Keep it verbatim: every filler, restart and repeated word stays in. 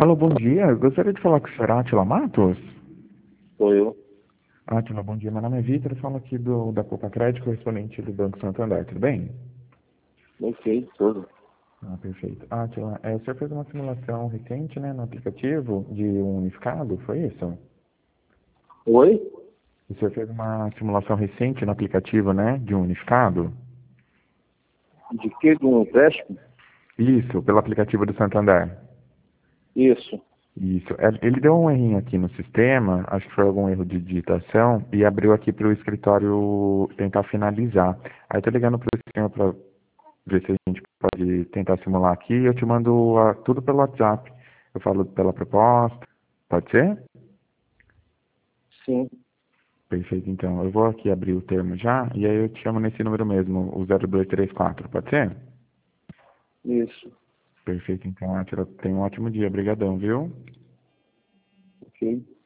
Alô, bom dia. Eu gostaria de falar com o senhor Átila Matos. Sou eu. Átila, bom dia. Meu nome é Vitor, eu falo aqui do, da Copa Crédito, correspondente do Banco Santander. Tudo bem? Bem feito, tudo. Ah, perfeito. Átila, é, o senhor fez uma simulação recente, né, no aplicativo de um unificado, foi isso? Oi? O senhor fez uma simulação recente no aplicativo, né, de um unificado? De que? De um empréstimo? Isso, pelo aplicativo do Santander. Isso. Isso. É, ele deu um errinho aqui no sistema, acho que foi algum erro de digitação, e abriu aqui para o escritório tentar finalizar. Aí eu tô ligando para o senhor para ver se a gente pode tentar simular aqui. Eu te mando ah, tudo pelo WhatsApp. Eu falo pela proposta. Pode ser? Sim. Perfeito, então. Eu vou aqui abrir o termo já, e aí eu te chamo nesse número mesmo, o zero dois três quatro. Pode ser? Isso. Perfeito, então, Átila. Tenha um ótimo dia. Obrigadão, viu? Ok.